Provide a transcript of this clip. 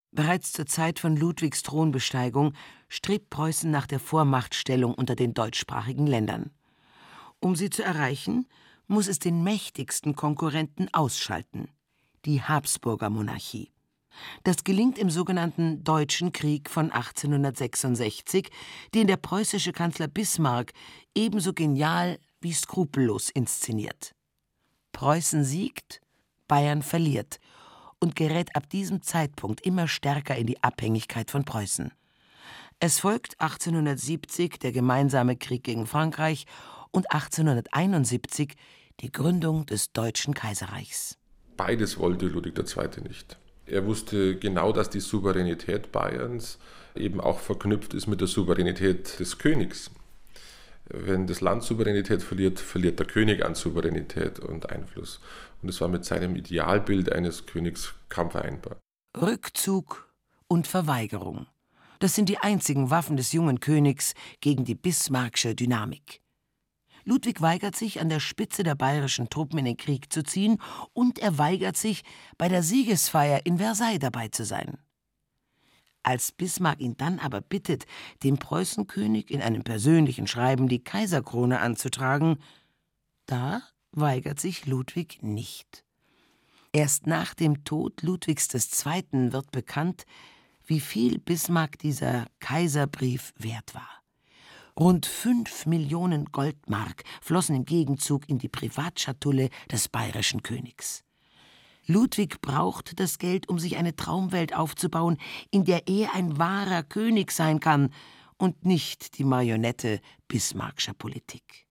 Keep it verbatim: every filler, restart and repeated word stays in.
Bereits zur Zeit von Ludwigs Thronbesteigung strebt Preußen nach der Vormachtstellung unter den deutschsprachigen Ländern. Um sie zu erreichen, muss es den mächtigsten Konkurrenten ausschalten: die Habsburger Monarchie. Das gelingt im sogenannten Deutschen Krieg von achtzehnhundertsechsundsechzig, den der preußische Kanzler Bismarck ebenso genial wie skrupellos inszeniert. Preußen siegt, Bayern verliert und gerät ab diesem Zeitpunkt immer stärker in die Abhängigkeit von Preußen. Es folgt achtzehnhundertsiebzig der gemeinsame Krieg gegen Frankreich und achtzehnhunderteinundsiebzig die Gründung des Deutschen Kaiserreichs. Beides wollte Ludwig der Zweite nicht. Er wusste genau, dass die Souveränität Bayerns eben auch verknüpft ist mit der Souveränität des Königs. Wenn das Land Souveränität verliert, verliert der König an Souveränität und Einfluss. Und es war mit seinem Idealbild eines Königs kaum vereinbar. Rückzug und Verweigerung. Das sind die einzigen Waffen des jungen Königs gegen die bismarcksche Dynamik. Ludwig weigert sich, an der Spitze der bayerischen Truppen in den Krieg zu ziehen, und er weigert sich, bei der Siegesfeier in Versailles dabei zu sein. Als Bismarck ihn dann aber bittet, dem Preußenkönig in einem persönlichen Schreiben die Kaiserkrone anzutragen, da weigert sich Ludwig nicht. Erst nach dem Tod Ludwigs des Zweiten wird bekannt, wie viel Bismarck dieser Kaiserbrief wert war. Rund fünf Millionen Goldmark flossen im Gegenzug in die Privatschatulle des bayerischen Königs. Ludwig braucht das Geld, um sich eine Traumwelt aufzubauen, in der er ein wahrer König sein kann und nicht die Marionette bismarckscher Politik.